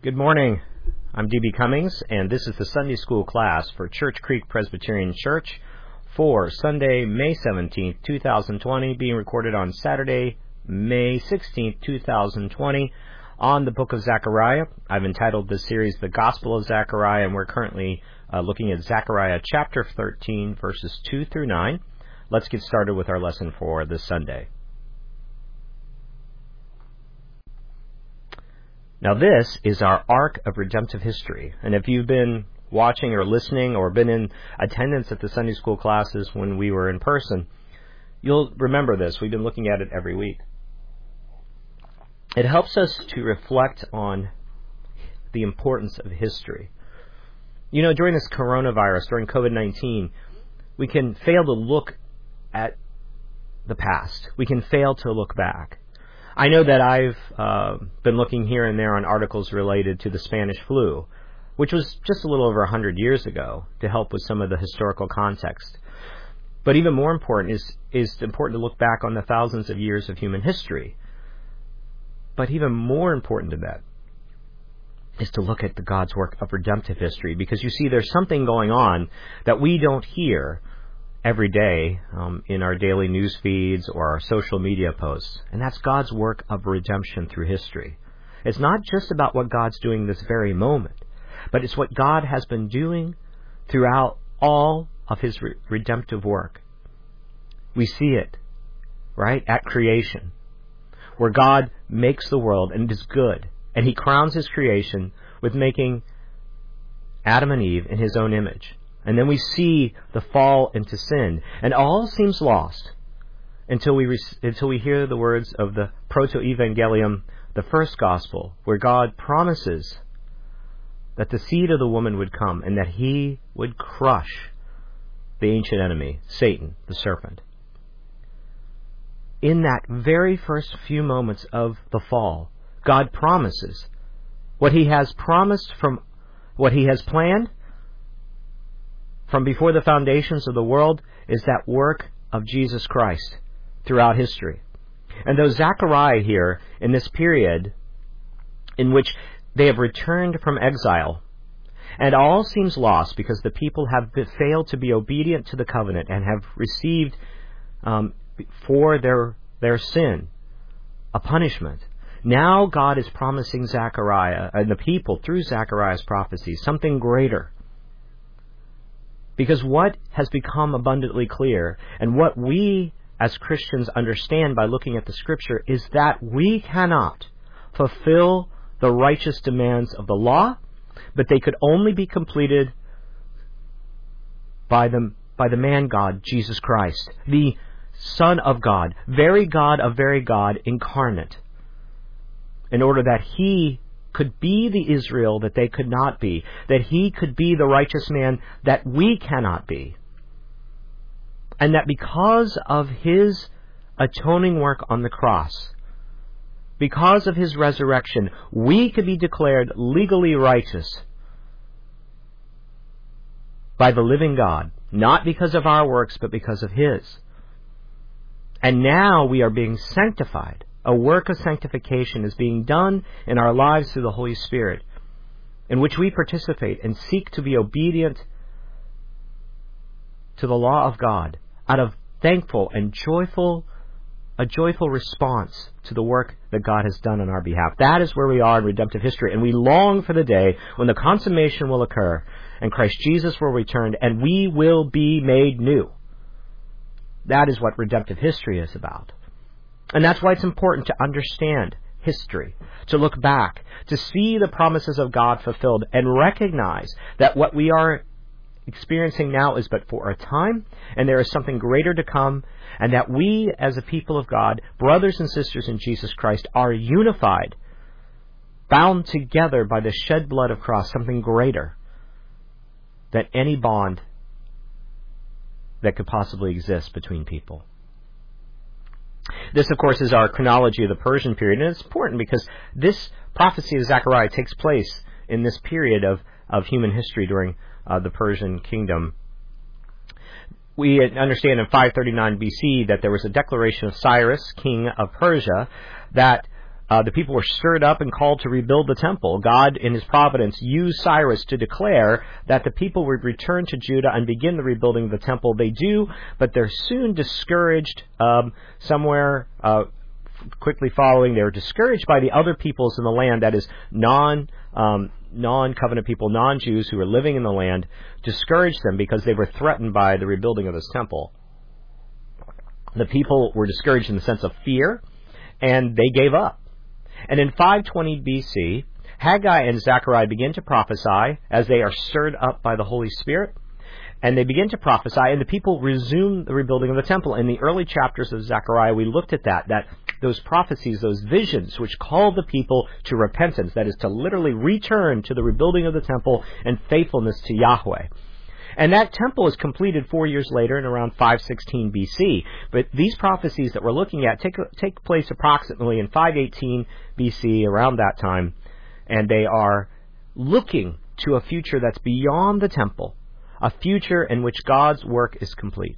Good morning. I'm D.B. Cummings, and this is the Sunday School class for Church Creek Presbyterian Church for Sunday, May 17th, 2020, being recorded on Saturday, May 16th, 2020, on the book of Zechariah. I've entitled this series The Gospel of Zechariah, and we're currently looking at Zechariah chapter 13, verses 2 through 9. Let's get started with our lesson for this Sunday. Now this is our arc of redemptive history, and if you've been watching or listening or been in attendance at the Sunday school classes when we were in person, you'll remember this. We've been looking at it every week. It helps us to reflect on the importance of history. You know, during this coronavirus, during COVID-19, we can fail to look at the past. We can fail to look back. I know that I've been looking here and there on articles related to the Spanish flu, which was just a little over 100 years ago, to help with some of the historical context. But even more important is important to look back on the thousands of years of human history. But even more important than that is to look at the God's work of redemptive history, because you see there's something going on that we don't hear every day in our daily news feeds or our social media posts, and that's God's work of redemption through history. It's not just about what God's doing this very moment, but it's what God has been doing throughout all of His redemptive work. We see it, right, at creation, where God makes the world and it is good, and He crowns His creation with making Adam and Eve in His own image. And then we see the fall into sin, and all seems lost until we hear the words of the Proto-Evangelium, the first gospel, where God promises that the seed of the woman would come and that He would crush the ancient enemy, Satan, the serpent. In that very first few moments of the fall, God promises what He has promised from what He has planned from before the foundations of the world is that work of Jesus Christ throughout history. And though Zechariah here, in this period in which they have returned from exile, and all seems lost because the people have failed to be obedient to the covenant and have received for their sin a punishment. Now God is promising Zechariah and the people through Zechariah's prophecy something greater. Because what has become abundantly clear, and what we as Christians understand by looking at the Scripture, is that we cannot fulfill the righteous demands of the law, but they could only be completed by the man God, Jesus Christ, the Son of God of very God incarnate, in order that He could be the Israel that they could not be, that He could be the righteous man that we cannot be, and that because of His atoning work on the cross, because of His resurrection, we could be declared legally righteous by the living God, not because of our works, but because of His. And now we are being sanctified. A work of sanctification is being done in our lives through the Holy Spirit, in which we participate and seek to be obedient to the law of God out of thankful and a joyful response to the work that God has done on our behalf. That is where we are in redemptive history, and we long for the day when the consummation will occur and Christ Jesus will return and we will be made new. That is what redemptive history is about. And that's why it's important to understand history, to look back, to see the promises of God fulfilled, and recognize that what we are experiencing now is but for a time, and there is something greater to come, and that we, as a people of God, brothers and sisters in Jesus Christ, are unified, bound together by the shed blood of cross, something greater than any bond that could possibly exist between people. This, of course, is our chronology of the Persian period, and it's important because this prophecy of Zechariah takes place in this period of human history during the Persian kingdom. We understand in 539 BC that there was a declaration of Cyrus, king of Persia, that the people were stirred up and called to rebuild the temple. God, in his providence, used Cyrus to declare that the people would return to Judah and begin the rebuilding of the temple. They do, but they're soon discouraged quickly following. They were discouraged by the other peoples in the land, that is, non-covenant people, non-Jews who were living in the land, discouraged them because they were threatened by the rebuilding of this temple. The people were discouraged in the sense of fear, and they gave up. And in 520 BC, Haggai and Zechariah begin to prophesy as they are stirred up by the Holy Spirit. And they begin to prophesy, and the people resume the rebuilding of the temple. In the early chapters of Zechariah, we looked at that those prophecies, those visions, which called the people to repentance, that is, to literally return to the rebuilding of the temple and faithfulness to Yahweh. And that temple is completed 4 years later in around 516 BC. But these prophecies that we're looking at take place approximately in 518 BC, around that time. And they are looking to a future that's beyond the temple, a future in which God's work is complete.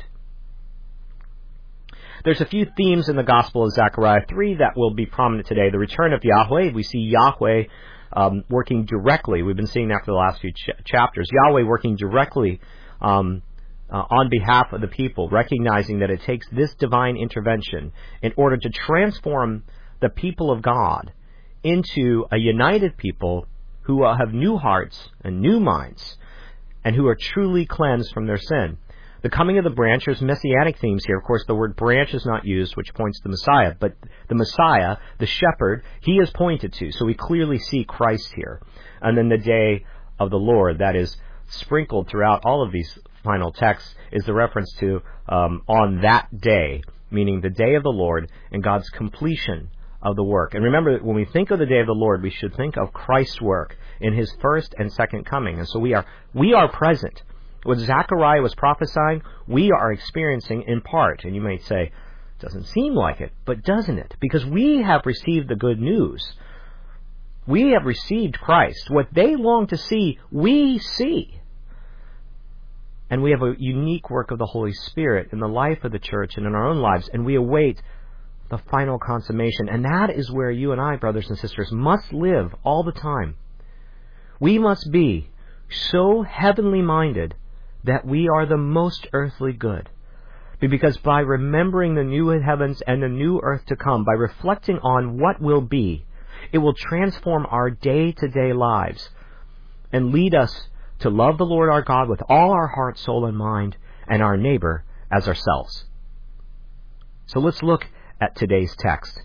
There's a few themes in the Gospel of Zechariah, 3 that will be prominent today. The return of Yahweh. We see Yahweh working directly. We've been seeing that for the last few chapters. Yahweh working directly on behalf of the people, recognizing that it takes this divine intervention in order to transform the people of God into a united people who have new hearts and new minds and who are truly cleansed from their sin. The coming of the branch, there's messianic themes here. Of course, the word branch is not used, which points to Messiah. But the Messiah, the shepherd, he is pointed to. So we clearly see Christ here. And then the day of the Lord, that is sprinkled throughout all of these final texts, is the reference to on that day, meaning the day of the Lord and God's completion of the work. And remember, when we think of the day of the Lord, we should think of Christ's work in his first and second coming. And so we are present. What Zechariah was prophesying, we are experiencing in part. And you may say, it doesn't seem like it, but doesn't it? Because we have received the good news. We have received Christ. What they long to see, we see. And we have a unique work of the Holy Spirit in the life of the church and in our own lives, and we await the final consummation. And that is where you and I, brothers and sisters, must live all the time. We must be so heavenly minded that we are the most earthly good. Because by remembering the new heavens and the new earth to come, by reflecting on what will be, it will transform our day-to-day lives and lead us to love the Lord our God with all our heart, soul, and mind, and our neighbor as ourselves. So let's look at today's text.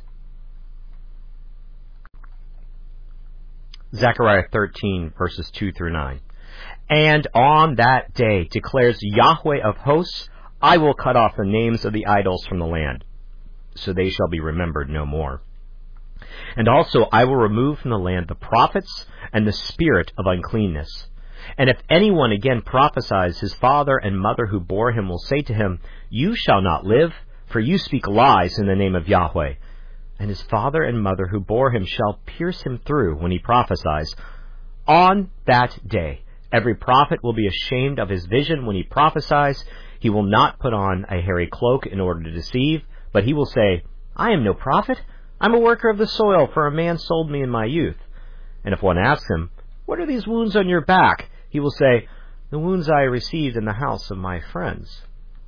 Zechariah 13, verses 2 through 9. And on that day, declares Yahweh of hosts, I will cut off the names of the idols from the land, so they shall be remembered no more. And also I will remove from the land the prophets and the spirit of uncleanness. And if anyone again prophesies, his father and mother who bore him will say to him, You shall not live, for you speak lies in the name of Yahweh. And his father and mother who bore him shall pierce him through when he prophesies. On that day, every prophet will be ashamed of his vision when he prophesies. He will not put on a hairy cloak in order to deceive, but he will say, I am no prophet. I'm a worker of the soil, for a man sold me in my youth. And if one asks him, What are these wounds on your back? He will say, The wounds I received in the house of my friends.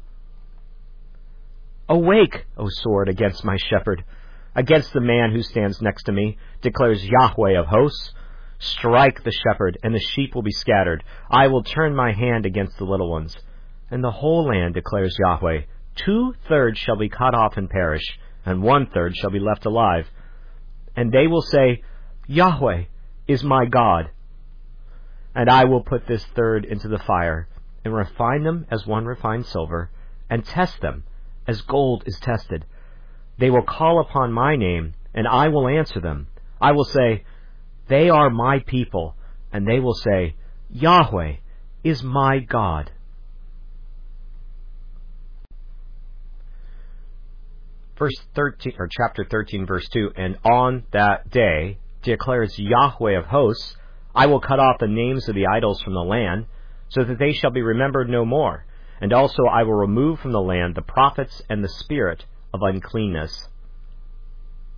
Awake, O sword, against my shepherd, against the man who stands next to me, declares Yahweh of hosts. Strike the shepherd, and the sheep will be scattered. I will turn my hand against the little ones. And the whole land, declares Yahweh, 2/3 shall be cut off and perish, and 1/3 shall be left alive. And they will say, Yahweh is my God. And I will put this third into the fire, and refine them as one refines silver, and test them as gold is tested. They will call upon my name, and I will answer them. I will say, They are my people, and they will say, Yahweh is my God. Chapter 13, verse 2, And on that day, declares Yahweh of hosts, I will cut off the names of the idols from the land, so that they shall be remembered no more. And also I will remove from the land the prophets and the spirit of uncleanness.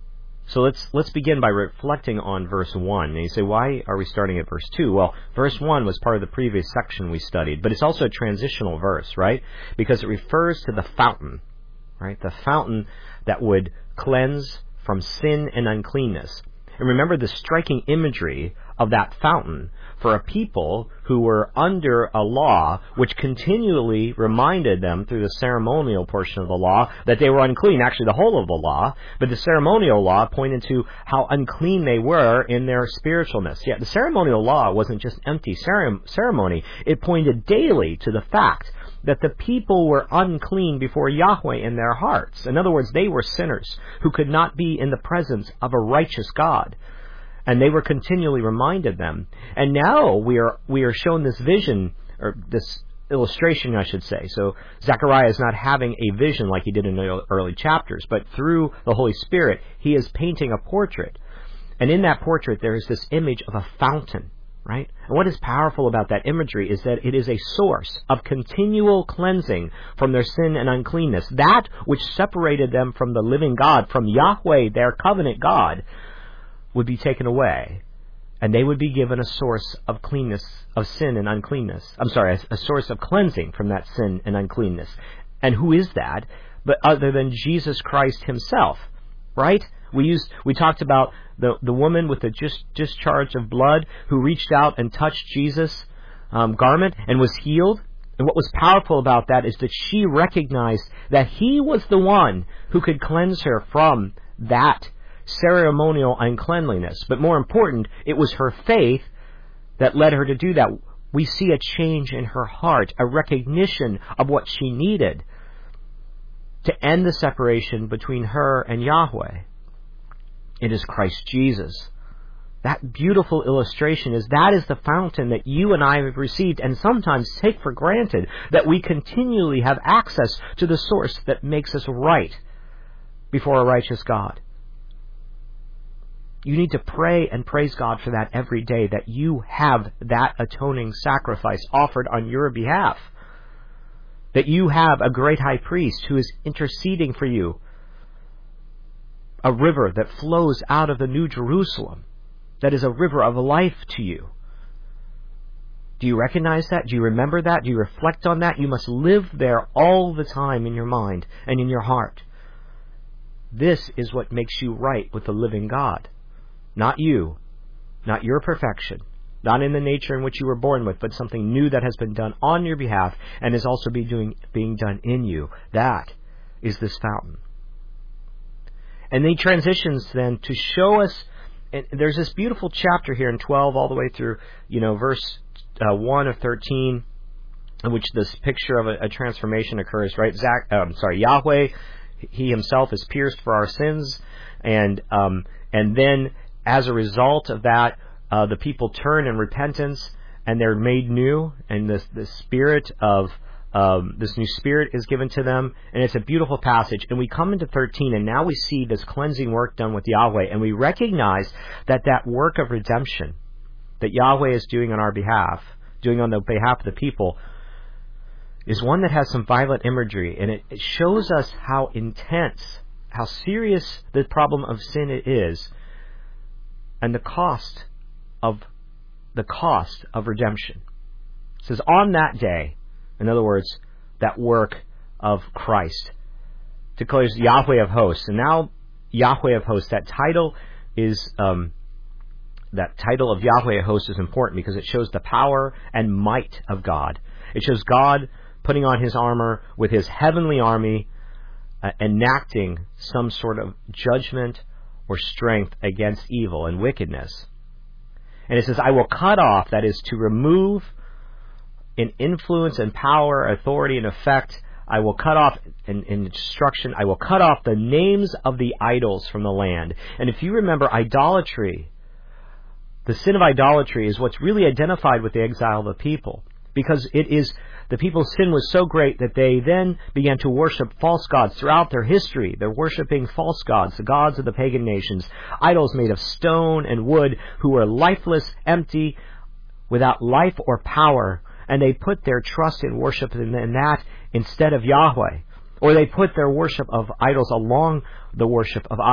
So let's begin by reflecting on verse 1. And you say, why are we starting at verse 2? Well, verse 1 was part of the previous section we studied, but it's also a transitional verse, right? Because it refers to the fountain, right? The fountain that would cleanse from sin and uncleanness. And remember the striking imagery of that fountain for a people who were under a law which continually reminded them through the ceremonial portion of the law that they were unclean, actually the whole of the law, but the ceremonial law pointed to how unclean they were in their spiritualness. Yet the ceremonial law wasn't just empty ceremony. It pointed daily to the fact that the people were unclean before Yahweh in their hearts. In other words, they were sinners who could not be in the presence of a righteous God. And they were continually reminded them. And now we are shown this vision, or this illustration, I should say. So Zechariah is not having a vision like he did in the early chapters, but through the Holy Spirit, he is painting a portrait. And in that portrait, there is this image of a fountain, right? And what is powerful about that imagery is that it is a source of continual cleansing from their sin and uncleanness. That which separated them from the living God, from Yahweh, their covenant God, would be taken away, and they would be given a source of cleanness, of sin and uncleanness. A source of cleansing from that sin and uncleanness. And who is that? But other than Jesus Christ himself, right? We talked about the woman with the discharge of blood who reached out and touched Jesus' garment and was healed. And what was powerful about that is that she recognized that he was the one who could cleanse her from that ceremonial uncleanliness. But more important, it was her faith that led her to do that. We see a change in her heart, a recognition of what she needed to end the separation between her and Yahweh. It is Christ Jesus. That beautiful illustration is the fountain that you and I have received and sometimes take for granted, that we continually have access to the source that makes us right before a righteous God. You need to pray and praise God for that every day, that you have that atoning sacrifice offered on your behalf. That you have a great high priest who is interceding for you. A river that flows out of the New Jerusalem, that is a river of life to you. Do you recognize that? Do you remember that? Do you reflect on that? You must live there all the time in your mind and in your heart. This is what makes you right with the living God. Not you, not your perfection, not in the nature in which you were born with, but something new that has been done on your behalf and is also being done in you. That is this fountain. And he transitions then to show us, and there's this beautiful chapter here in 12 all the way through, verse 1 of 13, in which this picture of a transformation occurs, right? Yahweh, he himself is pierced for our sins, and then as a result of that, the people turn in repentance and they're made new, and the spirit of this new spirit is given to them, and it's a beautiful passage. And we come into 13, and now we see this cleansing work done with Yahweh, and we recognize that work of redemption that Yahweh is doing on our behalf, doing on the behalf of the people, is one that has some violent imagery, and it shows us how intense, how serious the problem of sin it is, and the cost of redemption. It says, on that day, in other words, that work of Christ, declares Yahweh of hosts. And now Yahweh of hosts, that title of Yahweh of hosts is important because it shows the power and might of God. It shows God putting on his armor with his heavenly army, enacting some sort of judgment or strength against evil and wickedness. And it says, I will cut off, that is to remove in influence and power, authority and effect. I will cut off in destruction. I will cut off the names of the idols from the land. And if you remember, idolatry, the sin of idolatry is what's really identified with the exile of the people. Because it is, the people's sin was so great that they then began to worship false gods throughout their history. They're worshiping false gods, the gods of the pagan nations, idols made of stone and wood, who were lifeless, empty, without life or power. And they put their trust in worship in that instead of Yahweh. Or they put their worship of idols along the worship of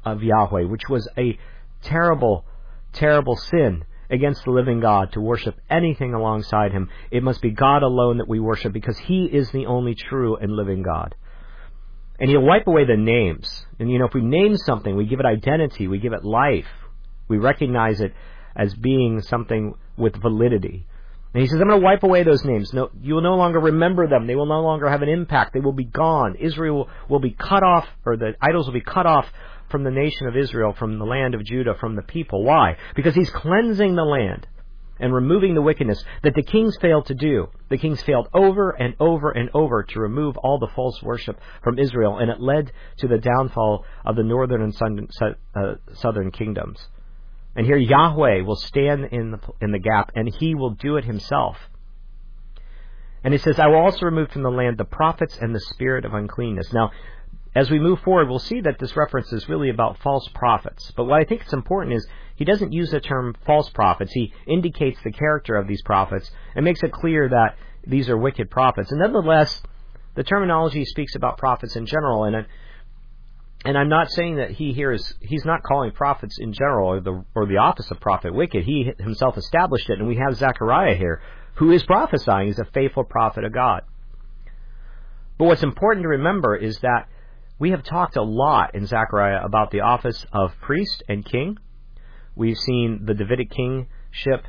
of Yahweh, which was a terrible, terrible sin against the living God to worship anything alongside Him. It must be God alone that we worship, because He is the only true and living God. And He'll wipe away the names. And if we name something, we give it identity, we give it life. We recognize it as being something with validity. And He says, I'm going to wipe away those names. No, you will no longer remember them. They will no longer have an impact. They will be gone. Israel will be cut off, or the idols will be cut off from the nation of Israel, from the land of Judah, from the people. Why? Because He's cleansing the land and removing the wickedness that the kings failed to do. The kings failed over and over and over to remove all the false worship from Israel, and it led to the downfall of the northern and southern kingdoms. And here Yahweh will stand in the gap, and He will do it Himself. And He says, I will also remove from the land the prophets and the spirit of uncleanness. Now, as we move forward, we'll see that this reference is really about false prophets. But what I think is important is He doesn't use the term false prophets. He indicates the character of these prophets and makes it clear that these are wicked prophets. And nonetheless, the terminology speaks about prophets in general. And I'm not saying that he's not calling prophets in general or the office of prophet wicked. He Himself established it. And we have Zechariah here, who is prophesying. He's a faithful prophet of God. But what's important to remember is that we have talked a lot in Zechariah about the office of priest and king. We've seen the Davidic kingship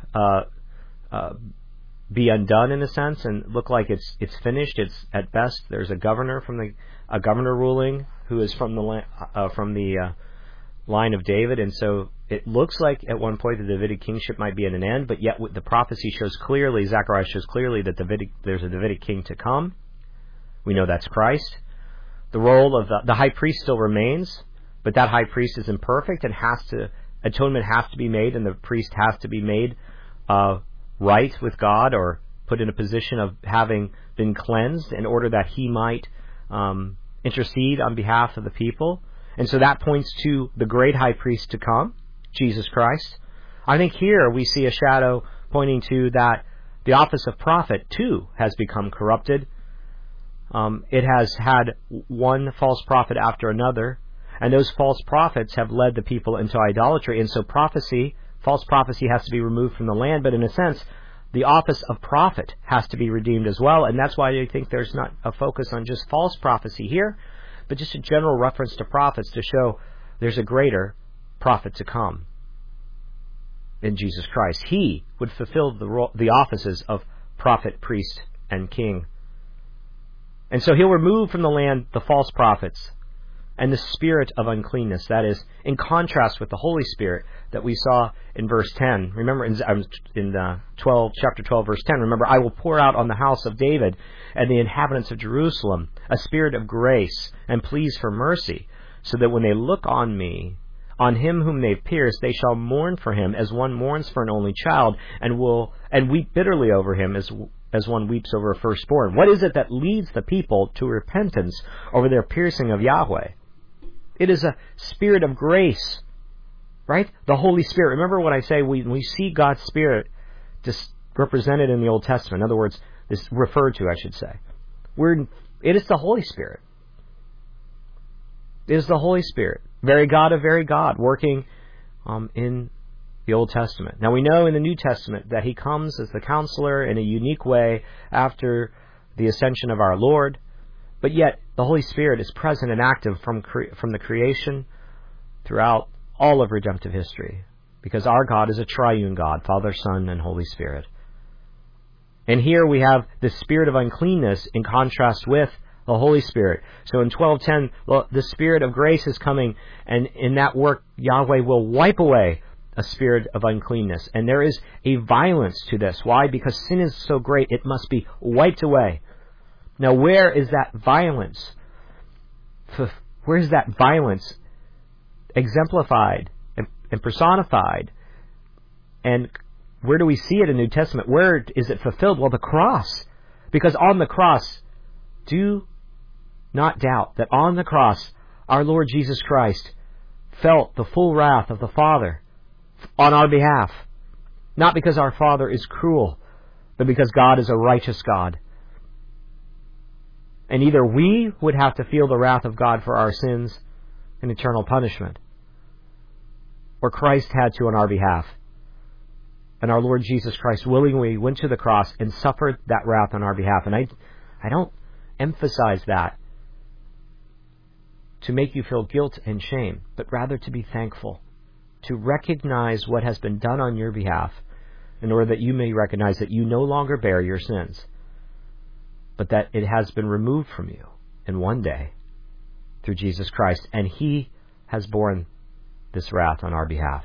be undone in a sense and look like it's finished. It's at best there's a governor ruling who is from the line of David, and so it looks like at one point the Davidic kingship might be at an end. But yet the prophecy shows clearly, Zechariah shows clearly that there's a Davidic king to come. We know that's Christ. The role of the high priest still remains, but that high priest is imperfect and atonement has to be made, and the priest has to be made right with God, or put in a position of having been cleansed in order that he might intercede on behalf of the people. And so that points to the great high priest to come, Jesus Christ. I think here we see a shadow pointing to that the office of prophet too has become corrupted. It has had one false prophet after another, and those false prophets have led the people into idolatry. And so false prophecy has to be removed from the land, but in a sense, the office of prophet has to be redeemed as well. And that's why I think there's not a focus on just false prophecy here, but just a general reference to prophets to show there's a greater prophet to come in Jesus Christ. He would fulfill the offices of prophet, priest, and king. And so He'll remove from the land the false prophets and the spirit of uncleanness. That is, in contrast with the Holy Spirit that we saw in verse 10. Remember, in chapter 12, verse 10, remember, I will pour out on the house of David and the inhabitants of Jerusalem a spirit of grace and pleas for mercy, so that when they look on me, on him whom they've pierced, they shall mourn for him as one mourns for an only child, and weep bitterly over him as one weeps over a firstborn. What is it that leads the people to repentance over their piercing of Yahweh? It is a spirit of grace, right? The Holy Spirit. Remember what I say, we see God's Spirit just represented in the Old Testament. In other words, this referred to, I should say. It is the Holy Spirit. It is the Holy Spirit, very God of very God, working in the Old Testament. Now we know in the New Testament that He comes as the counselor in a unique way after the ascension of our Lord, but yet the Holy Spirit is present and active from the creation throughout all of redemptive history, because our God is a triune God, Father, Son, and Holy Spirit. And here we have the spirit of uncleanness in contrast with the Holy Spirit. So in 12:10, the Spirit of grace is coming, and in that work, Yahweh will wipe away a spirit of uncleanness. And there is a violence to this. Why? Because sin is so great, it must be wiped away. Now, where is that violence? Where is that violence exemplified and personified? And where do we see it in the New Testament? Where is it fulfilled? Well, the cross. Because on the cross, do not doubt that on the cross, our Lord Jesus Christ felt the full wrath of the Father on our behalf. Not because our Father is cruel, but because God is a righteous God. And either we would have to feel the wrath of God for our sins and eternal punishment, or Christ had to on our behalf. And our Lord Jesus Christ willingly went to the cross and suffered that wrath on our behalf. And I don't emphasize that to make you feel guilt and shame, but rather to be thankful, to recognize what has been done on your behalf, in order that you may recognize that you no longer bear your sins, but that it has been removed from you in one day through Jesus Christ, and He has borne this wrath on our behalf.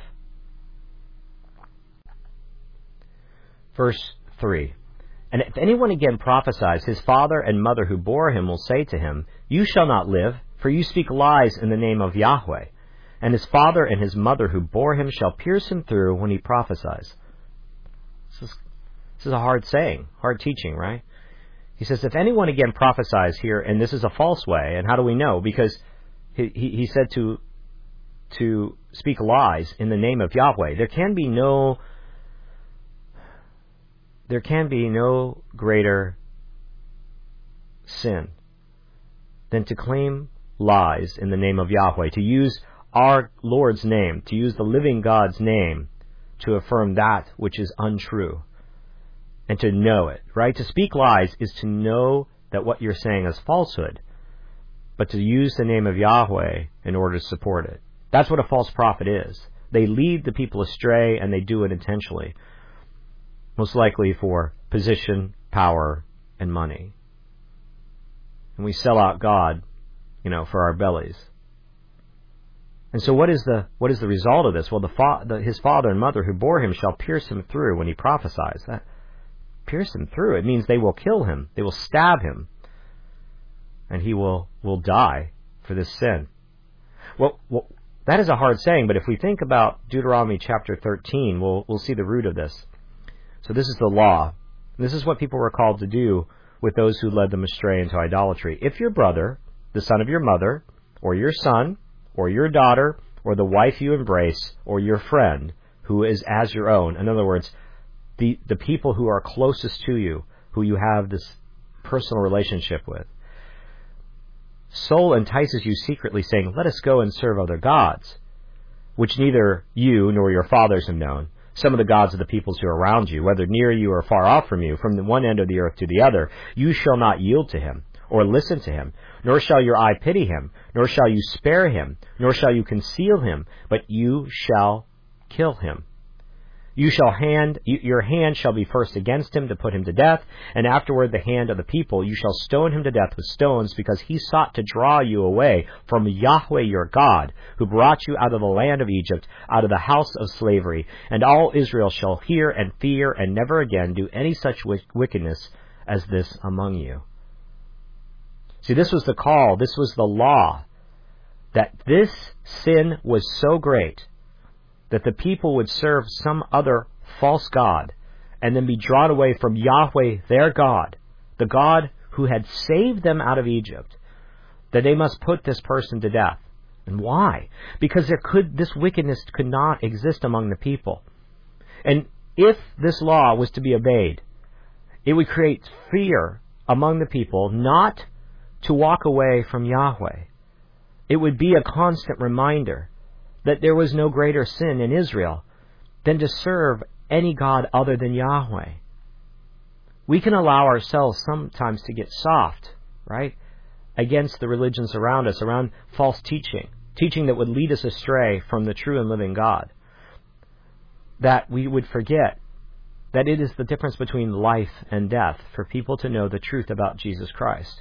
Verse 3. And if anyone again prophesies, his father and mother who bore him will say to him, You shall not live, for you speak lies in the name of Yahweh. And his father and his mother who bore him shall pierce him through when he prophesies. This is a hard saying, hard teaching, right? He says, if anyone again prophesies here, and this is a false way, and how do we know? Because he said to speak lies in the name of Yahweh. There can be no greater sin than to claim lies in the name of Yahweh, to use our Lord's name, to use the living God's name to affirm that which is untrue, and to know it, right? To speak lies is to know that what you're saying is falsehood, but to use the name of Yahweh in order to support it. That's what a false prophet is. They lead the people astray, and they do it intentionally, most likely for position, power, and money. And we sell out God, for our bellies. And so what is the result of this? Well, his father and mother who bore him shall pierce him through when he prophesies. That pierce him through. It means they will kill him. They will stab him. And he will die for this sin. Well, that is a hard saying, but if we think about Deuteronomy chapter 13, we'll see the root of this. So this is the law. This is what people were called to do with those who led them astray into idolatry. If your brother, the son of your mother, or your son, or your daughter, or the wife you embrace, or your friend, who is as your own. In other words, the people who are closest to you, who you have this personal relationship with. Soul entices you secretly, saying, Let us go and serve other gods, which neither you nor your fathers have known. Some of the gods of the peoples who are around you, whether near you or far off from you, from the one end of the earth to the other, you shall not yield to him, or listen to him, nor shall your eye pity him, nor shall you spare him, nor shall you conceal him, but you shall kill him. Your hand shall be first against him to put him to death, and afterward the hand of the people. You shall stone him to death with stones, because he sought to draw you away from Yahweh your God, who brought you out of the land of Egypt, out of the house of slavery. And all Israel shall hear and fear, and never again do any such wickedness as this among you. See, this was the call, this was the law, that this sin was so great that the people would serve some other false god and then be drawn away from Yahweh, their God, the God who had saved them out of Egypt, that they must put this person to death. And why? Because this wickedness could not exist among the people. And if this law was to be obeyed, it would create fear among the people not to walk away from Yahweh. It would be a constant reminder that there was no greater sin in Israel than to serve any god other than Yahweh. We can allow ourselves sometimes to get soft, right, against the religions around us, around false teaching that would lead us astray from the true and living God. That we would forget that it is the difference between life and death for people to know the truth about Jesus Christ.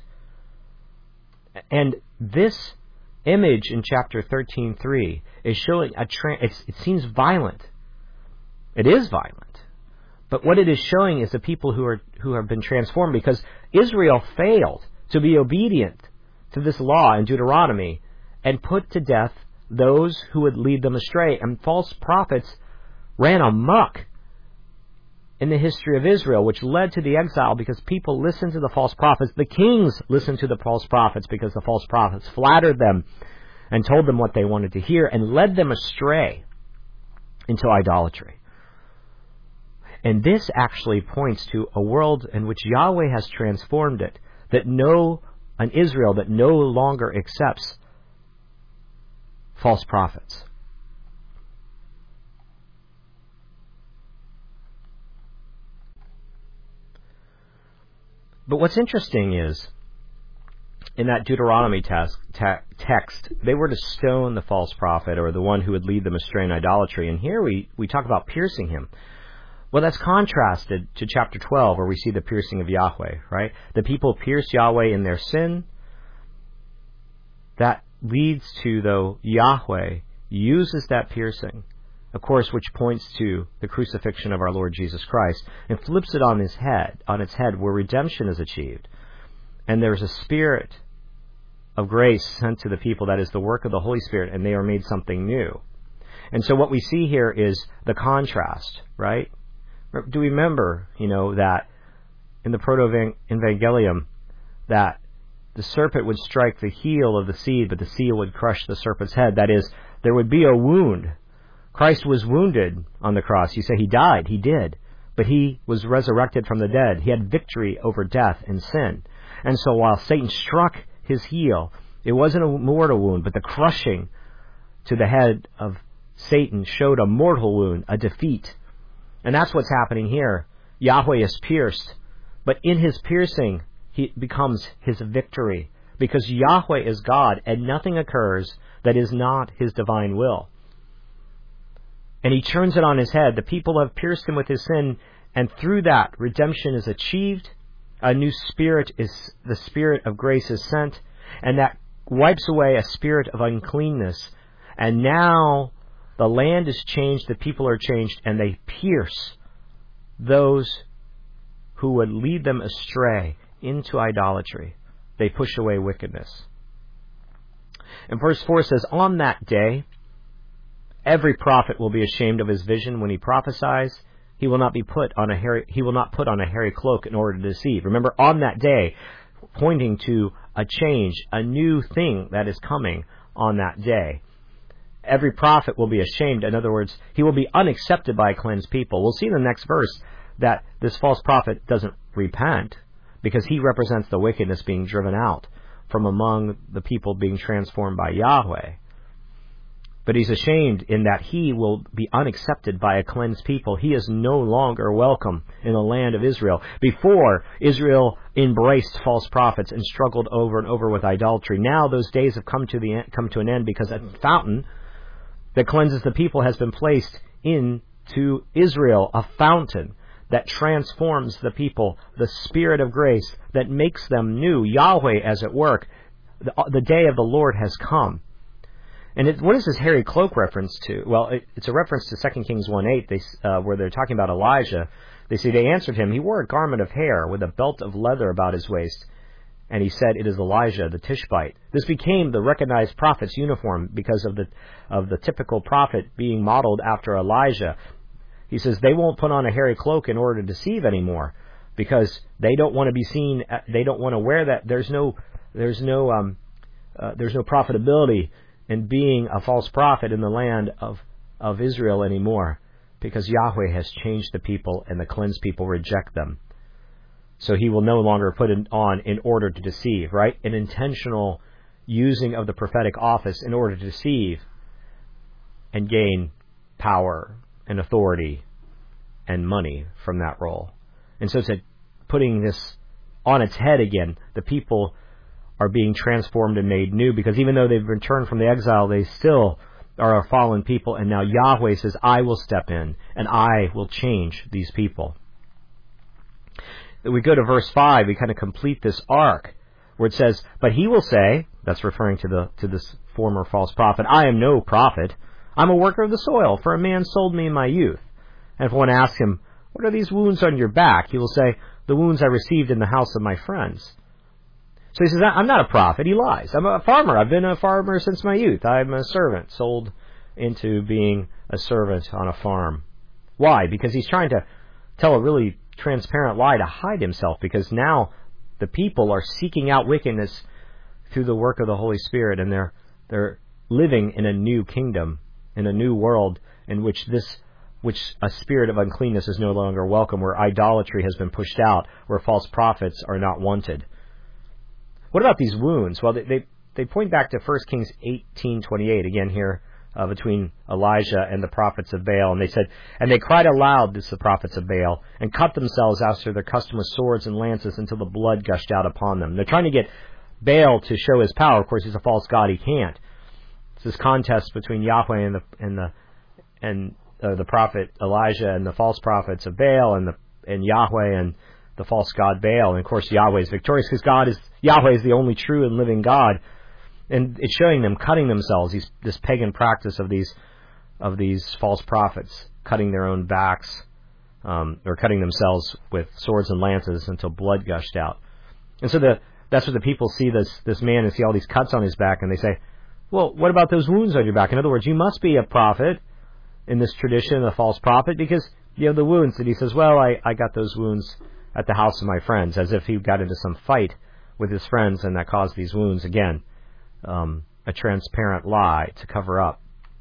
And this image in chapter 13:3 is showing it seems violent. It is violent. But what it is showing is the people who have been transformed, because Israel failed to be obedient to this law in Deuteronomy and put to death those who would lead them astray. And false prophets ran amok in the history of Israel, which led to the exile because people listened to the false prophets. The kings listened to the false prophets because the false prophets flattered them and told them what they wanted to hear and led them astray into idolatry. And this actually points to a world in which Yahweh has transformed it, an Israel that no longer accepts false prophets. But what's interesting is, in that Deuteronomy text, they were to stone the false prophet or the one who would lead them astray in idolatry. And here we talk about piercing him. Well, that's contrasted to chapter 12, where we see the piercing of Yahweh, right? The people pierce Yahweh in their sin. That leads to, though, Yahweh uses that piercing, of course, which points to the crucifixion of our Lord Jesus Christ, and flips it on its head, where redemption is achieved. And there's a spirit of grace sent to the people that is the work of the Holy Spirit, and they are made something new. And so what we see here is the contrast, right? Do we remember, that in the Proto-Evangelium, that the serpent would strike the heel of the seed, but the seed would crush the serpent's head? That is, there would be a wound. Christ was wounded on the cross. You say he died. He did. But he was resurrected from the dead. He had victory over death and sin. And so while Satan struck his heel, it wasn't a mortal wound, but the crushing to the head of Satan showed a mortal wound, a defeat. And that's what's happening here. Yahweh is pierced, but in his piercing, he becomes his victory, because Yahweh is God, and nothing occurs that is not his divine will. And he turns it on his head. The people have pierced him with his sin, and through that, redemption is achieved. A new spirit the spirit of grace is sent, and that wipes away a spirit of uncleanness. And now the land is changed, the people are changed, and they pierce those who would lead them astray into idolatry. They push away wickedness. And verse 4 says, on that day, every prophet will be ashamed of his vision when he prophesies. He will not put on a hairy cloak in order to deceive. Remember, on that day, pointing to a change, a new thing that is coming on that day. Every prophet will be ashamed. In other words, he will be unaccepted by a cleansed people. We'll see in the next verse that this false prophet doesn't repent, because he represents the wickedness being driven out from among the people being transformed by Yahweh. But he's ashamed in that he will be unaccepted by a cleansed people. He is no longer welcome in the land of Israel. Before, Israel embraced false prophets and struggled over and over with idolatry. Now those days have come to an end, because a fountain that cleanses the people has been placed into Israel, a fountain that transforms the people, the Spirit of grace that makes them new, Yahweh as at work. The day of the Lord has come. And what is this hairy cloak reference to? Well, it's a reference to 2 Kings 1:8, where they're talking about Elijah. They answered him, he wore a garment of hair with a belt of leather about his waist. And he said, it is Elijah the Tishbite. This became the recognized prophet's uniform because of the typical prophet being modeled after Elijah. He says they won't put on a hairy cloak in order to deceive anymore, because they don't want to be seen. They don't want to wear that. There's no profitability in being a false prophet in the land of Israel anymore, because Yahweh has changed the people, and the cleansed people reject them. So he will no longer put it on in order to deceive, right? An intentional using of the prophetic office in order to deceive and gain power and authority and money from that role. And so it's putting this on its head again. The people are being transformed and made new, because even though they've returned from the exile, they still are a fallen people. And now Yahweh says, I will step in and I will change these people. We go to verse 5, we kind of complete this arc where it says, but he will say, that's referring to this former false prophet, I am no prophet. I'm a worker of the soil, for a man sold me in my youth. And if one asks him, what are these wounds on your back? He will say, the wounds I received in the house of my friends. So he says, I'm not a prophet. He lies. I'm a farmer. I've been a farmer since my youth. I'm a servant, sold into being a servant on a farm. Why? Because he's trying to tell a really transparent lie to hide himself, because now the people are seeking out wickedness through the work of the Holy Spirit, and they're living in a new kingdom, in a new world in which a spirit of uncleanness is no longer welcome, where idolatry has been pushed out, where false prophets are not wanted. What about these wounds? Well, they point back to 1 Kings 18:28. Again here, between Elijah and the prophets of Baal. And they said, and they cried aloud, this is the prophets of Baal, and cut themselves after their custom with swords and lances until the blood gushed out upon them. They're trying to get Baal to show his power. Of course, he's a false god. He can't. It's this contest between Yahweh and the prophet Elijah and the false prophets of Baal and Yahweh and the false god Baal. And of course, Yahweh is victorious because Yahweh is the only true and living God. And it's showing them cutting themselves, this pagan practice of these false prophets, cutting their own backs, or cutting themselves with swords and lances until blood gushed out. And so that's what the people see this man and see all these cuts on his back, and they say, well, what about those wounds on your back? In other words, you must be a prophet in this tradition, a false prophet, because you have the wounds. And he says, well, I got those wounds at the house of my friends, as if he got into some fight with his friends and that caused these wounds. Again, a transparent lie to cover up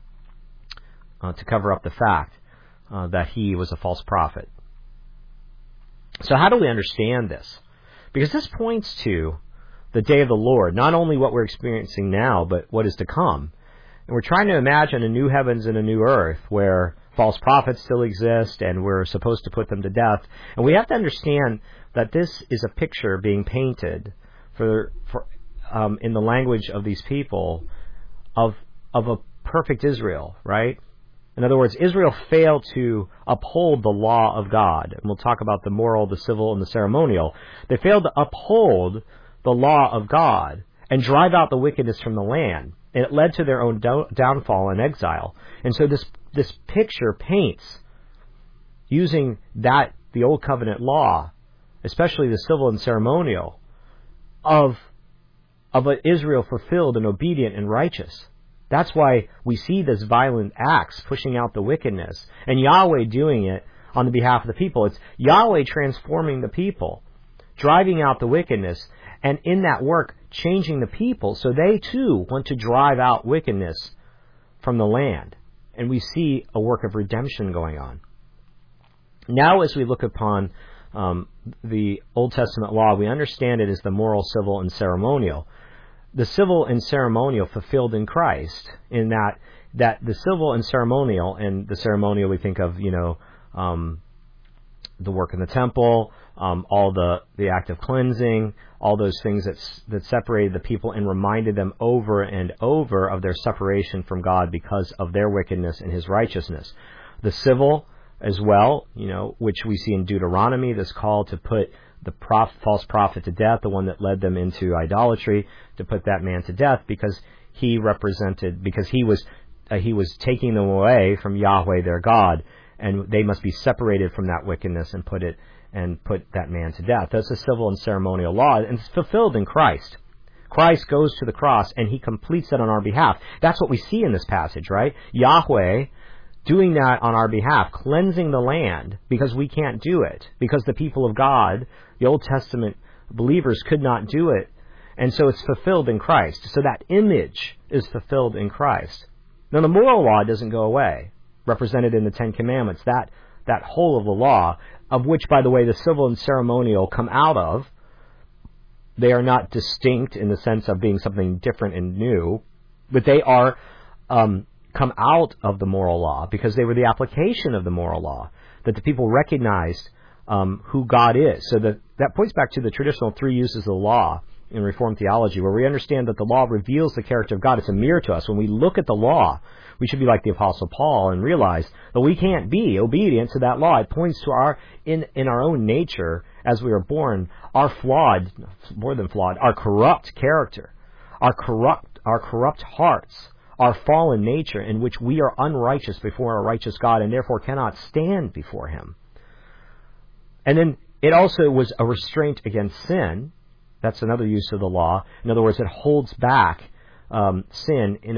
the fact that he was a false prophet. So how do we understand this? Because this points to the day of the Lord, not only what we're experiencing now, but what is to come. And we're trying to imagine a new heavens and a new earth where false prophets still exist and we're supposed to put them to death. And we have to understand that this is a picture being painted for in the language of these people of a perfect Israel, right? In other words, Israel failed to uphold the law of God. And we'll talk about the moral, the civil, and the ceremonial. They failed to uphold the law of God and drive out the wickedness from the land. And it led to their own downfall and exile. And so this picture paints, using the Old Covenant law, especially the civil and ceremonial, of an Israel fulfilled and obedient and righteous. That's why we see this violent acts pushing out the wickedness, and Yahweh doing it on the behalf of the people. It's Yahweh transforming the people, driving out the wickedness, and in that work changing the people so they too want to drive out wickedness from the land. And we see a work of redemption going on. Now as we look upon the Old Testament law, we understand it as the moral, civil, and ceremonial. The civil and ceremonial fulfilled in Christ, in that the civil and ceremonial, and the ceremonial we think of, the work in the temple, all the act of cleansing, all those things that separated the people and reminded them over and over of their separation from God because of their wickedness and His righteousness. The civil as well, which we see in Deuteronomy, this call to put the false prophet to death, the one that led them into idolatry, to put that man to death because he was taking them away from Yahweh their God, and they must be separated from that wickedness and put that man to death. That's a civil and ceremonial law, and it's fulfilled in Christ. Christ goes to the cross and He completes it on our behalf. That's what we see in this passage, right? Yahweh doing that on our behalf, cleansing the land because we can't do it, because the people of God, the Old Testament believers, could not do it. And so it's fulfilled in Christ. So that image is fulfilled in Christ. Now the moral law doesn't go away, represented in the Ten Commandments, that whole of the law, of which, by the way, the civil and ceremonial come out of. They are not distinct in the sense of being something different and new, but they are come out of the moral law because they were the application of the moral law, that the people recognized who God is. So that points back to the traditional three uses of the law in Reformed theology, where we understand that the law reveals the character of God. It's a mirror to us. When we look at the law, we should be like the Apostle Paul and realize that we can't be obedient to that law. It points to in our own nature, as we are born, our flawed, more than flawed, our corrupt character, our corrupt hearts, our fallen nature, in which we are unrighteous before a righteous God and therefore cannot stand before Him. And then it also was a restraint against sin. That's another use of the law. In other words, it holds back sin in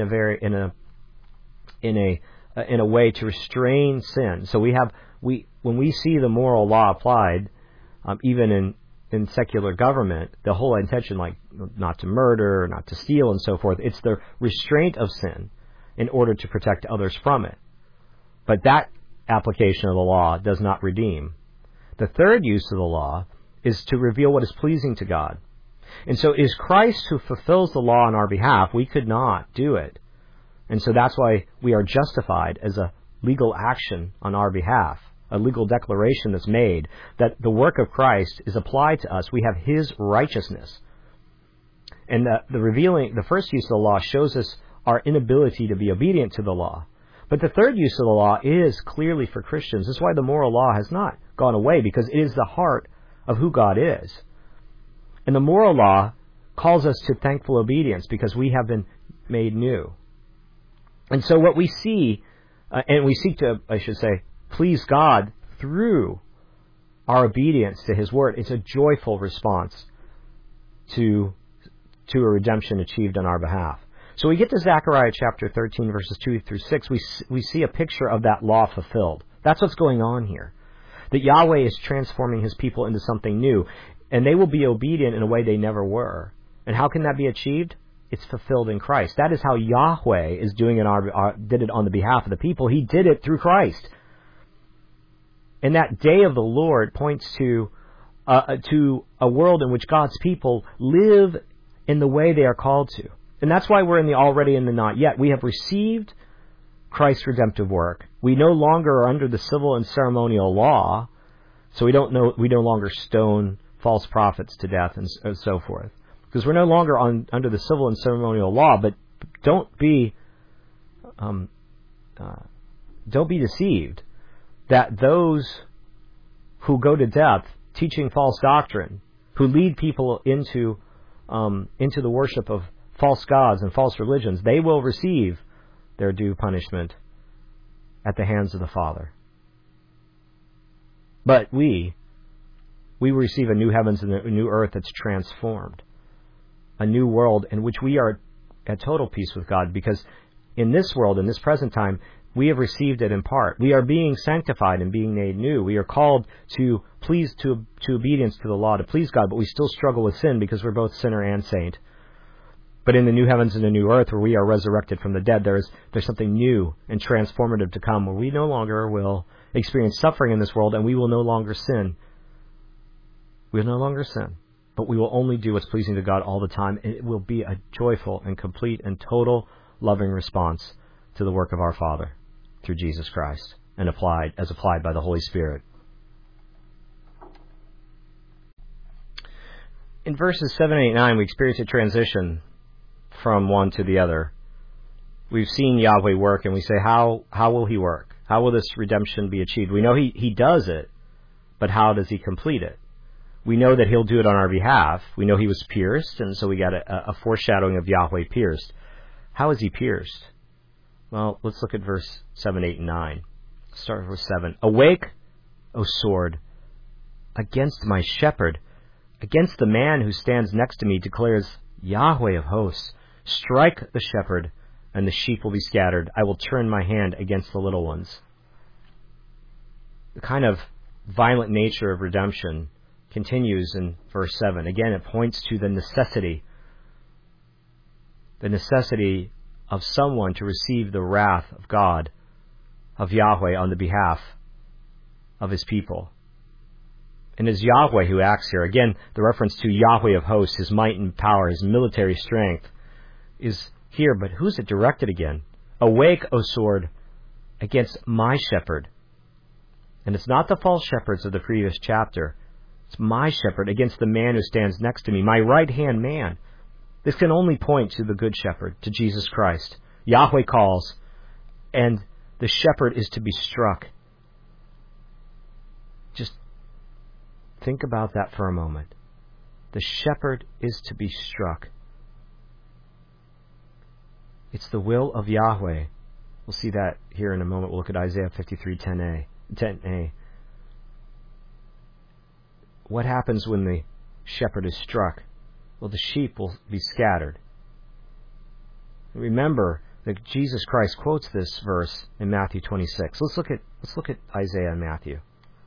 a way to restrain sin. So when we see the moral law applied, even in secular government, the whole intention, like not to murder, not to steal, and so forth, it's the restraint of sin in order to protect others from it. But that application of the law does not redeem. The third use of the law is to reveal what is pleasing to God. And so it is Christ who fulfills the law on our behalf. We could not do it. And so that's why we are justified as a legal action on our behalf, a legal declaration that's made that the work of Christ is applied to us. We have His righteousness. And the first use of the law shows us our inability to be obedient to the law. But the third use of the law is clearly for Christians. That's why the moral law has not gone away, because it is the heart of who God is. And the moral law calls us to thankful obedience because we have been made new. And so what we see, and we seek to, I should say, please God through our obedience to His word. It's a joyful response to a redemption achieved on our behalf. So we get to Zechariah chapter 13, verses 2 through 6. We see a picture of that law fulfilled. That's what's going on here. That Yahweh is transforming His people into something new, and they will be obedient in a way they never were. And how can that be achieved? It's fulfilled in Christ. That is how Yahweh is doing it did it on the behalf of the people. He did it through Christ. And that day of the Lord points to a world in which God's people live in the way they are called to. And that's why we're in the already and the not yet. We have received Christ's redemptive work. We no longer are under the civil and ceremonial law, so we no longer stone false prophets to death and so forth. Because we're no longer under the civil and ceremonial law, but don't be deceived that those who go to death teaching false doctrine, who lead people into the worship of false gods and false religions, they will receive their due punishment at the hands of the Father. But we receive a new heavens and a new earth that's transformed, a new world in which we are at total peace with God, because in this world, in this present time, we have received it in part. We are being sanctified and being made new. We are called to obedience to the law, to please God, but we still struggle with sin because we're both sinner and saint. But in the new heavens and the new earth, where we are resurrected from the dead, there's something new and transformative to come, where we no longer will experience suffering in this world, and we will no longer sin. We will no longer sin, but we will only do what's pleasing to God all the time, and it will be a joyful and complete and total loving response to the work of our Father through Jesus Christ, and applied by the Holy Spirit. In verses 7, 8, 9, we experience a transition from one to the other. We've seen Yahweh work, and we say, how will He work? How will this redemption be achieved? We know He does it, but how does He complete it? We know that He'll do it on our behalf. We know He was pierced, and so we got a foreshadowing of Yahweh pierced. How is He pierced? Well, let's look at verse 7, 8, and 9. Start with verse 7. Awake, O sword, against my shepherd, against the man who stands next to me, declares Yahweh of hosts. Strike the shepherd, and the sheep will be scattered. I will turn my hand against the little ones. The kind of violent nature of redemption continues in verse 7. Again, it points to the necessity of someone to receive the wrath of God, of Yahweh, on the behalf of His people. And it's Yahweh who acts here. Again, the reference to Yahweh of hosts, His might and power, His military strength, is here. But who's it directed again? Awake, O sword, against my shepherd. And it's not the false shepherds of the previous chapter. It's my shepherd against the man who stands next to me, my right-hand man. This can only point to the good shepherd, to Jesus Christ. Yahweh calls, and the shepherd is to be struck. Just think about that for a moment. The shepherd is to be struck. It's the will of Yahweh. We'll see that here in a moment. We'll look at Isaiah 53:10a. What happens when the shepherd is struck? Well, the sheep will be scattered. Remember that Jesus Christ quotes this verse in Matthew 26. Let's look at Isaiah and Matthew.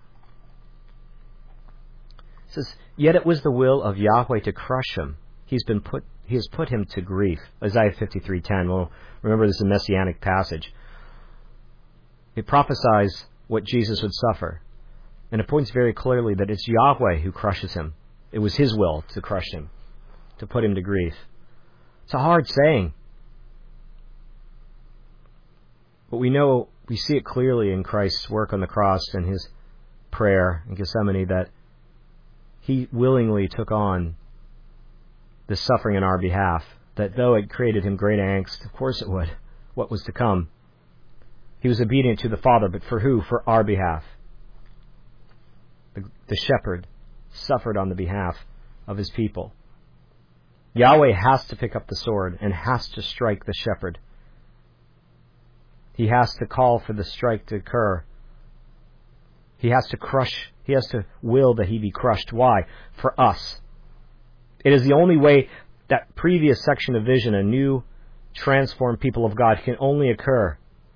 It says, "Yet it was the will of Yahweh to crush him. He has put him to grief." Isaiah 53:10. Well, remember, this is a messianic passage. It prophesies what Jesus would suffer. And it points very clearly that it's Yahweh who crushes him. It was His will to crush him, to put him to grief. It's a hard saying. But we see it clearly in Christ's work on the cross and his prayer in Gethsemane that he willingly took on the suffering in our behalf, that though it created him great angst, of course it would, what was to come. He was obedient to the Father, but for who? For our behalf. The shepherd suffered on the behalf of his people. Yahweh has to pick up the sword and has to strike the shepherd. He has to call for the strike to occur. He has to crush, he has to will that he be crushed. Why? For us. It is the only way that previous section of vision, a new transformed people of God, can only occur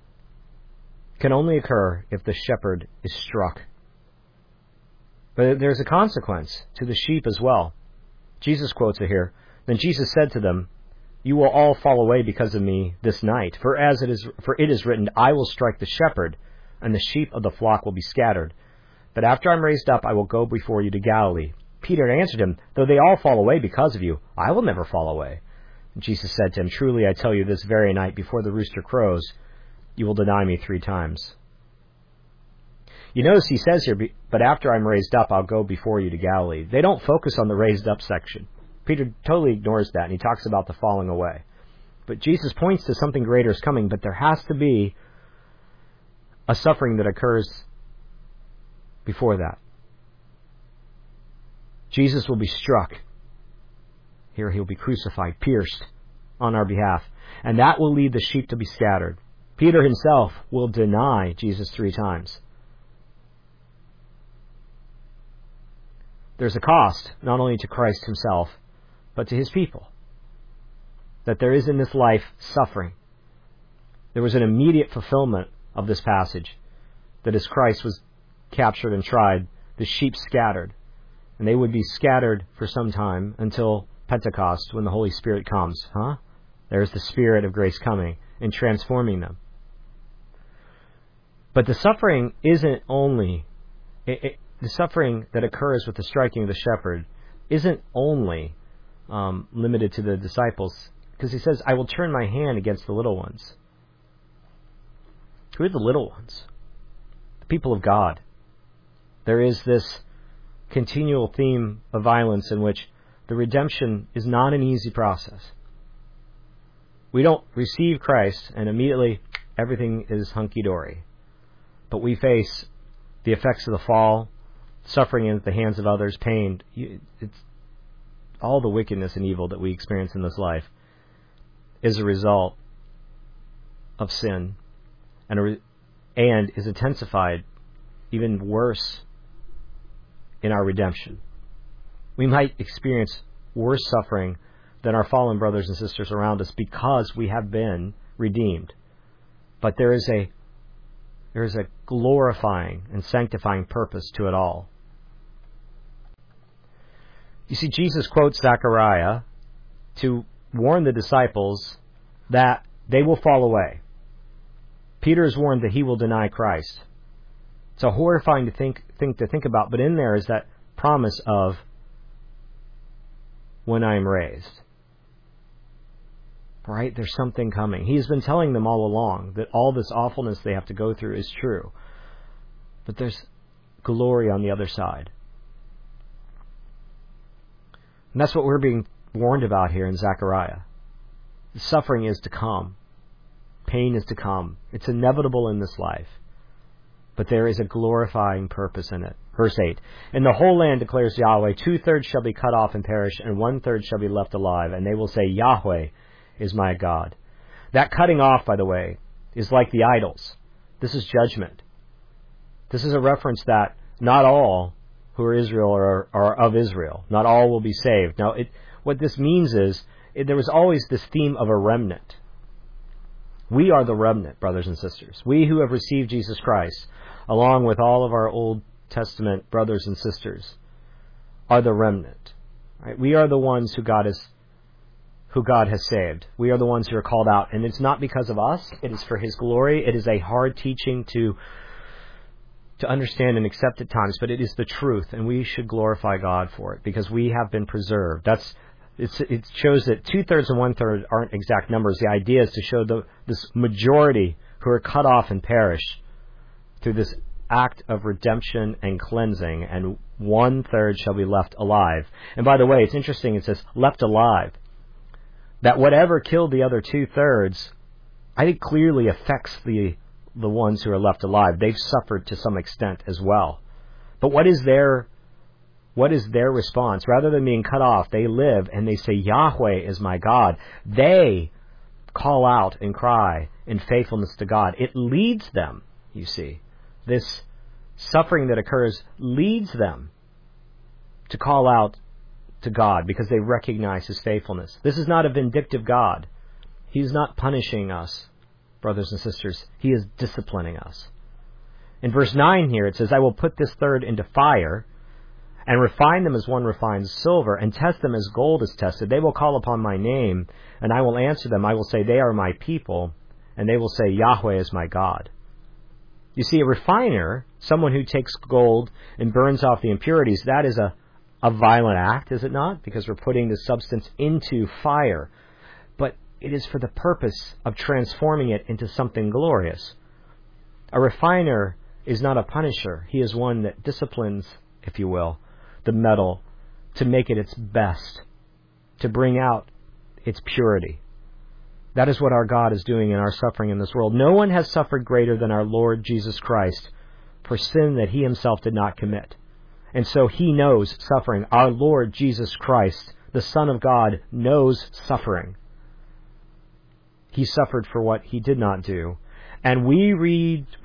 if the shepherd is struck. But there's a consequence to the sheep as well. Jesus quotes it here. Then Jesus said to them, "You will all fall away because of me this night. For it is written, I will strike the shepherd, and the sheep of the flock will be scattered. But after I'm raised up, I will go before you to Galilee." Peter answered him, "Though they all fall away because of you, I will never fall away." And Jesus said to him, "Truly I tell you, this very night before the rooster crows, you will deny me 3 times. You notice he says here, but after I'm raised up, I'll go before you to Galilee. They don't focus on the raised up section. Peter totally ignores that, and he talks about the falling away. But Jesus points to something greater is coming, but there has to be a suffering that occurs before that. Jesus will be struck. Here he'll be crucified, pierced on our behalf. And that will lead the sheep to be scattered. Peter himself will deny Jesus 3 times. There's a cost, not only to Christ himself, but to his people. That there is in this life suffering. There was an immediate fulfillment of this passage, that as Christ was captured and tried, the sheep scattered. And they would be scattered for some time until Pentecost, when the Holy Spirit comes. There's the Spirit of grace coming and transforming them. But the suffering isn't only... the suffering that occurs with the striking of the shepherd isn't only limited to the disciples, because he says, I will turn my hand against the little ones. Who are the little ones? The people of God. There is this continual theme of violence in which the redemption is not an easy process. We don't receive Christ and immediately everything is hunky-dory. But we face the effects of the fall, suffering at the hands of others, pain. It's all the wickedness and evil that we experience in this life is a result of sin and is intensified even worse in our redemption. We might experience worse suffering than our fallen brothers and sisters around us because we have been redeemed. But there is a glorifying and sanctifying purpose to it all. You see, Jesus quotes Zechariah to warn the disciples that they will fall away. Peter is warned that he will deny Christ. It's a horrifying thing to think about, but in there is that promise of when I am raised. Right? There's something coming. He has been telling them all along that all this awfulness they have to go through is true. But there's glory on the other side. And that's what we're being warned about here in Zechariah. The suffering is to come. Pain is to come. It's inevitable in this life. But there is a glorifying purpose in it. Verse 8, "In the whole land declares Yahweh, 2/3 shall be cut off and perish, and 1/3 shall be left alive. And they will say, Yahweh is my God." That cutting off, by the way, is like the idols. This is judgment. This is a reference that not all who are Israel are of Israel. Not all will be saved. Now, what this means is there was always this theme of a remnant. We are the remnant, brothers and sisters. We who have received Jesus Christ, along with all of our Old Testament brothers and sisters, are the remnant. Right? We are the ones who God has saved. We are the ones who are called out. And it's not because of us. It is for His glory. It is a hard teaching to understand and accept at times, but it is the truth, and we should glorify God for it because we have been preserved. It shows that 2/3 and 1/3 aren't exact numbers. The idea is to show this majority who are cut off and perish through this act of redemption and cleansing, and 1/3 shall be left alive. And by the way, it's interesting, it says left alive. That whatever killed the other 2/3, I think clearly affects the ones who are left alive. They've suffered to some extent as well. But what is their response? Rather than being cut off, they live and they say, Yahweh is my God. They call out and cry in faithfulness to God. It leads them, you see. This suffering that occurs leads them to call out to God because they recognize His faithfulness. This is not a vindictive God. He's not punishing us, brothers and sisters. He is disciplining us. In verse 9 here, it says, I will put this third into fire and refine them as one refines silver and test them as gold is tested. They will call upon my name, and I will answer them. I will say, they are my people, and they will say, Yahweh is my God. You see, a refiner, someone who takes gold and burns off the impurities, that is a violent act, is it not? Because we're putting the substance into fire. But it is for the purpose of transforming it into something glorious. A refiner is not a punisher. He is one that disciplines, if you will, the metal to make it its best, to bring out its purity. That is what our God is doing in our suffering in this world. No one has suffered greater than our Lord Jesus Christ for sin that He Himself did not commit. And so He knows suffering. Our Lord Jesus Christ, the Son of God, knows suffering. He suffered for what He did not do. And we reaped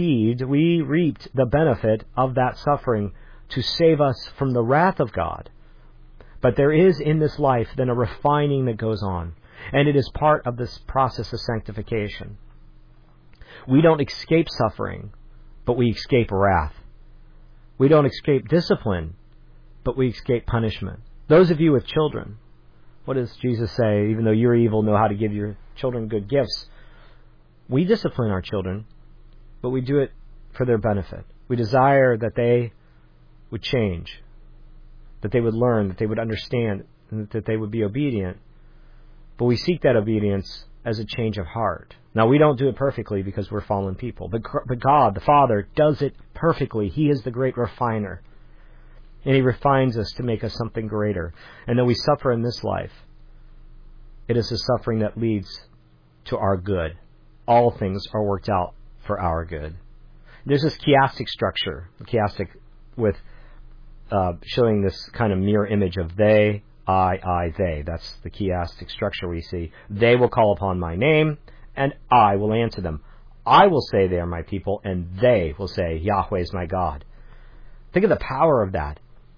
the benefit of that suffering to save us from the wrath of God. But there is in this life then a refining that goes on. And it is part of this process of sanctification. We don't escape suffering, but we escape wrath. We don't escape discipline, but we escape punishment. Those of you with children, what does Jesus say? Even though you're evil, know how to give your children good gifts. We discipline our children, but we do it for their benefit. We desire that they would change, that they would learn, that they would understand, and that they would be obedient. But we seek that obedience as a change of heart. Now, we don't do it perfectly because we're fallen people. But God, the Father, does it perfectly. He is the great refiner. And He refines us to make us something greater. And though we suffer in this life, it is the suffering that leads to our good. All things are worked out for our good. There's this chiastic structure, chiastic with showing this kind of mirror image of they, I, they. That's the chiastic structure we see. They will call upon my name, and I will answer them. I will say they are my people, and they will say Yahweh is my God. Think of the power of that.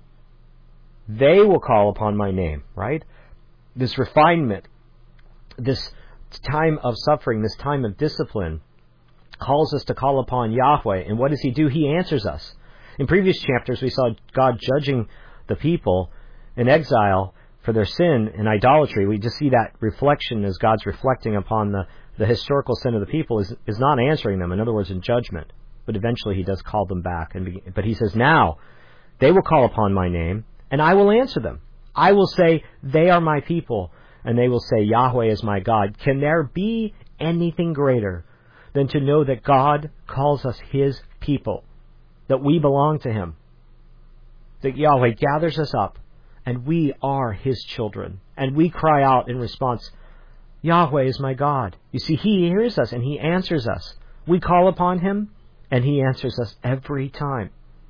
They will call upon my name, right? This refinement, this time of suffering, this time of discipline, calls us to call upon Yahweh. And what does He do? He answers us. In previous chapters, we saw God judging the people in exile for their sin and idolatry. We just see that reflection as God's reflecting upon the historical sin of the people is not answering them, in other words, in judgment. But eventually He does call them back. But He says, now, they will call upon my name, and I will answer them. I will say, they are my people, and they will say, Yahweh is my God. Can there be anything greater than to know that God calls us His people, that we belong to Him, that Yahweh gathers us up, and we are His children, and we cry out in response, Yahweh is my God. You see, He hears us and He answers us. We call upon Him, and He answers us every time.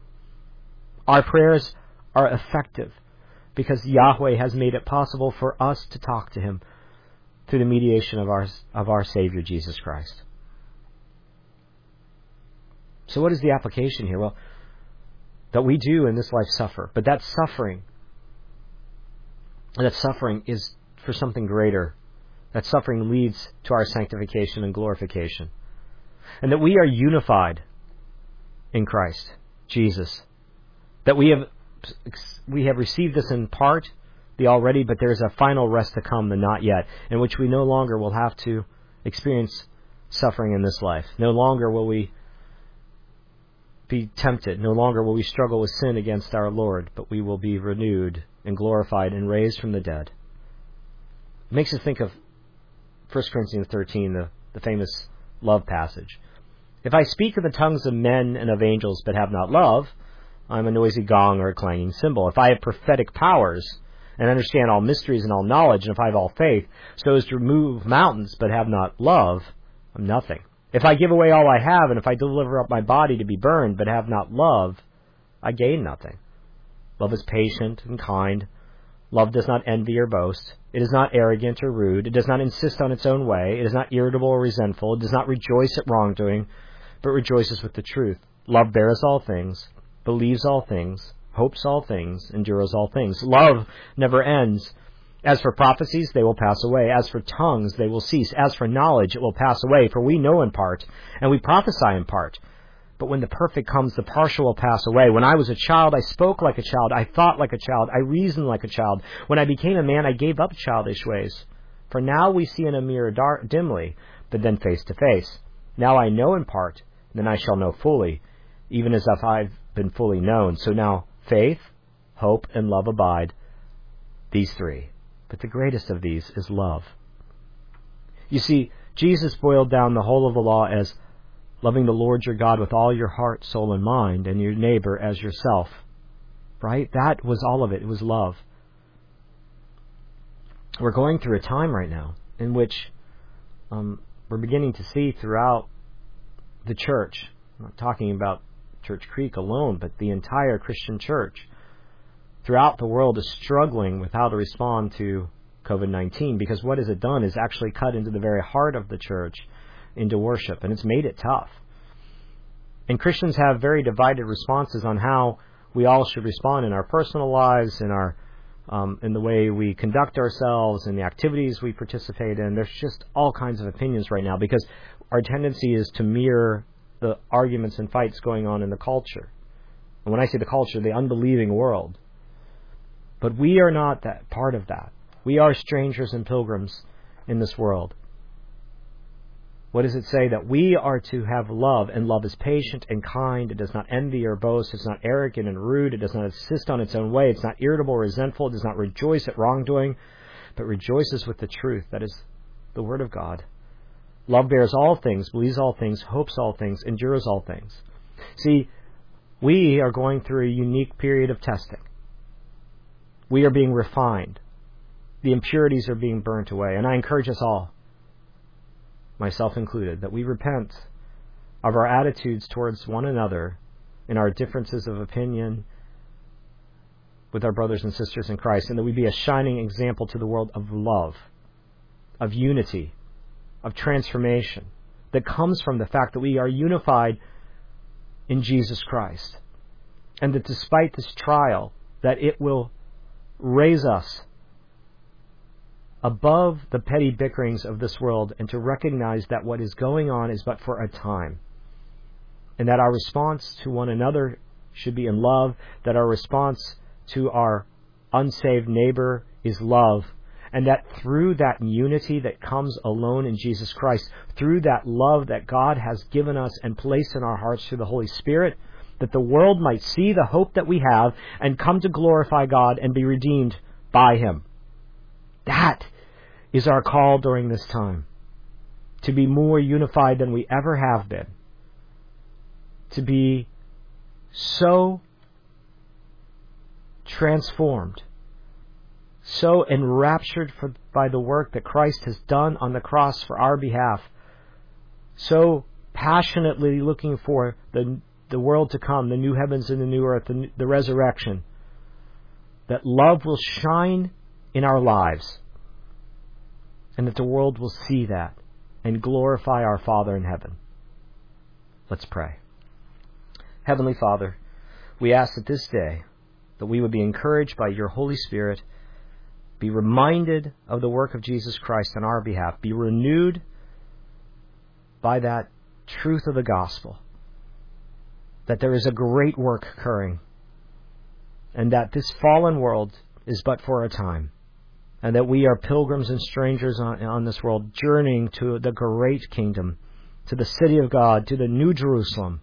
Our prayers are effective because Yahweh has made it possible for us to talk to Him through the mediation of our Savior, Jesus Christ. So what is the application here? Well, that we do in this life suffer, but that suffering is for something greater. That suffering leads to our sanctification and glorification. And that we are unified in Christ, Jesus. That we have received this in part, the already, but there's a final rest to come, the not yet, in which we no longer will have to experience suffering in this life. No longer will we be tempted. No longer will we struggle with sin against our Lord, but we will be renewed and glorified and raised from the dead. It makes us think of 1 Corinthians 13, the famous love passage. If I speak in the tongues of men and of angels but have not love, I'm a noisy gong or a clanging cymbal. If I have prophetic powers and understand all mysteries and all knowledge, and if I have all faith so as to remove mountains but have not love, I'm nothing. If I give away all I have, and if I deliver up my body to be burned but have not love, I gain nothing. Love is patient and kind. Love does not envy or boast. It is not arrogant or rude. It does not insist on its own way. It is not irritable or resentful. It does not rejoice at wrongdoing, but rejoices with the truth. Love bears all things, believes all things, hopes all things, endures all things. Love never ends. As for prophecies, they will pass away. As for tongues, they will cease. As for knowledge, it will pass away. For we know in part, and we prophesy in part. But when the perfect comes, the partial will pass away. When I was a child, I spoke like a child. I thought like a child. I reasoned like a child. When I became a man, I gave up childish ways. For now we see in a mirror dimly, but then face to face. Now I know in part, then I shall know fully, even as if I've been fully known. So now faith, hope, and love abide, these three. But the greatest of these is love. You see, Jesus boiled down the whole of the law as loving the Lord your God with all your heart, soul, and mind, and your neighbor as yourself. Right? That was all of it. It was love. We're going through a time right now in which we're beginning to see throughout the church, I'm not talking about Church Creek alone, but the entire Christian church throughout the world is struggling with how to respond to COVID-19, because what has it done is actually cut into the very heart of the church, into worship, and it's made it tough. And Christians have very divided responses on how we all should respond in our personal lives, in our in the way we conduct ourselves, in the activities we participate in. There's just all kinds of opinions right now, because our tendency is to mirror the arguments and fights going on in the culture. And when I say the culture, the unbelieving world. But we are not that part of that. We are strangers and pilgrims in this world. What does it say? That we are to have love, and love is patient and kind. It does not envy or boast. It's not arrogant and rude. It does not insist on its own way. It's not irritable or resentful. It does not rejoice at wrongdoing, but rejoices with the truth. That is the Word of God. Love bears all things, believes all things, hopes all things, endures all things. See, we are going through a unique period of testing. We are being refined. The impurities are being burnt away. And I encourage us all, myself included, that we repent of our attitudes towards one another in our differences of opinion with our brothers and sisters in Christ, and that we be a shining example to the world of love, of unity, of transformation that comes from the fact that we are unified in Jesus Christ. And that despite this trial, that it will raise us above the petty bickerings of this world, and to recognize that what is going on is but for a time. And that our response to one another should be in love, that our response to our unsaved neighbor is love, and that through that unity that comes alone in Jesus Christ, through that love that God has given us and placed in our hearts through the Holy Spirit, that the world might see the hope that we have and come to glorify God and be redeemed by Him. That is our call during this time. To be more unified than we ever have been. To be so transformed, so enraptured by the work that Christ has done on the cross for our behalf, so passionately looking for the world to come, the new heavens and the new earth, the resurrection, that love will shine in our lives, and that the world will see that and glorify our Father in heaven. Let's pray. Heavenly Father, we ask that this day that we would be encouraged by your Holy Spirit, be reminded of the work of Jesus Christ on our behalf, be renewed by that truth of the gospel, that there is a great work occurring, and that this fallen world is but for a time, and that we are pilgrims and strangers on this world, journeying to the great kingdom, to the city of God, to the New Jerusalem,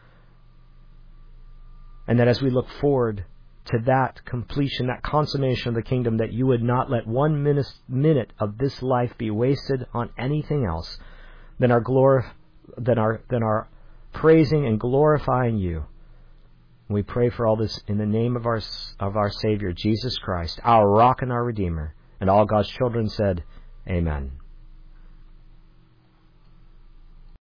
and that as we look forward to that completion, that consummation of the kingdom, that you would not let 1 minute of this life be wasted on anything else than our than our praising and glorifying you. We pray for all this in the name of our Savior, Jesus Christ, our rock and our Redeemer. And all God's children said, Amen.